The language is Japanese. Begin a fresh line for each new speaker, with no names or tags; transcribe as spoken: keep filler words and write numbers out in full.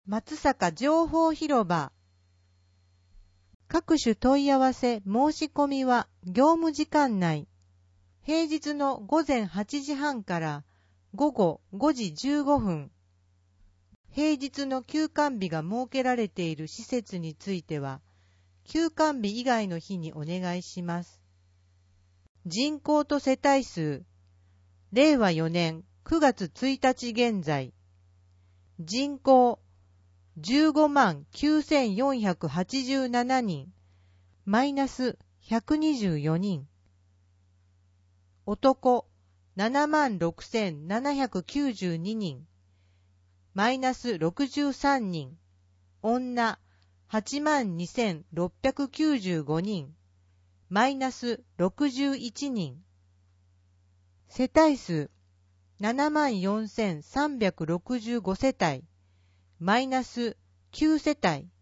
松阪情報広場。各種問い合わせ申し込みは業務時間内、平日のごぜんはちじはんからごごごじじゅうごふん、平日の休館日が設けられている施設については、休館日以外の日にお願いします。人口と世帯数、れいわよねんくがつついたち現在、人口じゅうごまんきゅうせんよんひゃくはちじゅうななにん、マイナスひゃくにじゅうよにん。男ななまんろくせんななひゃくきゅうじゅうににん、マイナスろくじゅうさんにん。女はちまんにせんろっぴゃくきゅうじゅうごにん、マイナスろくじゅういちにん。世帯数ななまんよんせんさんびゃくろくじゅうごせたい、マイナスきゅうせたい。